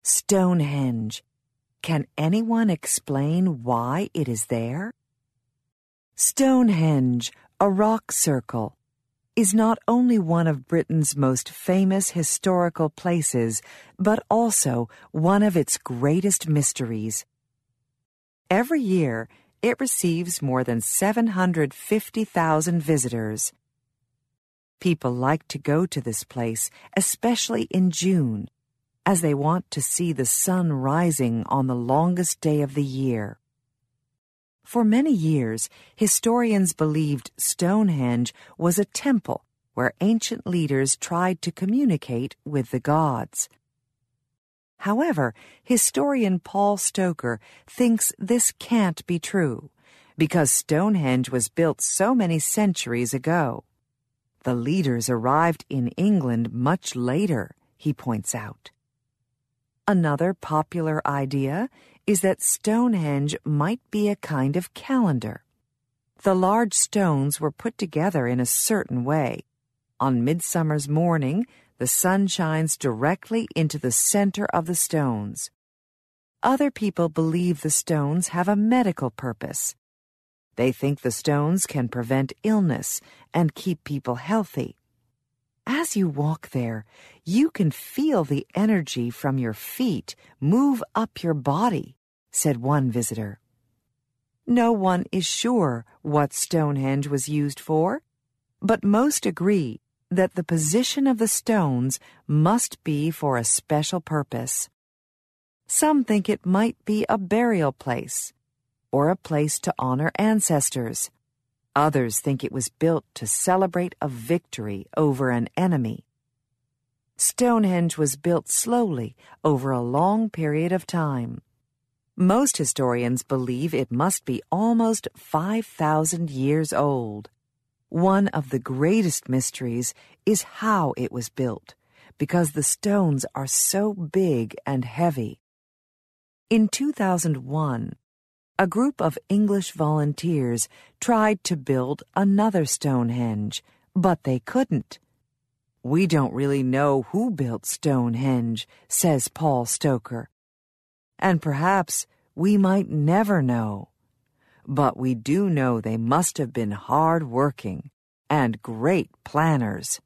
Stonehenge. Can anyone explain why it is there? Stonehenge, a rock circle, is not only one of Britain's most famous historical places, but also one of its greatest mysteries. Every year, it receives more than 750,000 visitors. People like to go to this place, especially in June, as they want to see the sun rising on the longest day of the year. For many years, historians believed Stonehenge was a temple where ancient leaders tried to communicate with the gods. However, historian Paul Stoker thinks this can't be true, because Stonehenge was built so many centuries ago. The leaders arrived in England much later, he points out. Another popular idea is that Stonehenge might be a kind of calendar. The large stones were put together in a certain way. On midsummer's morning, the sun shines directly into the center of the stones. Other people believe the stones have a medical purpose. They think the stones can prevent illness and keep people healthy. As you walk there, you can feel the energy from your feet move up your body, said one visitor. No one is sure what Stonehenge was used for, but most agree that the position of the stones must be for a special purpose. Some think it might be a burial place, or a place to honor ancestors. Others think it was built to celebrate a victory over an enemy. Stonehenge was built slowly over a long period of time. Most historians believe it must be almost 5,000 years old. One of the greatest mysteries is how it was built, because the stones are so big and heavy. In 2001, a group of English volunteers tried to build another Stonehenge, but they couldn't. We don't really know who built Stonehenge, says Paul Stoker. And perhaps we might never know. But we do know they must have been hard-working and great planners.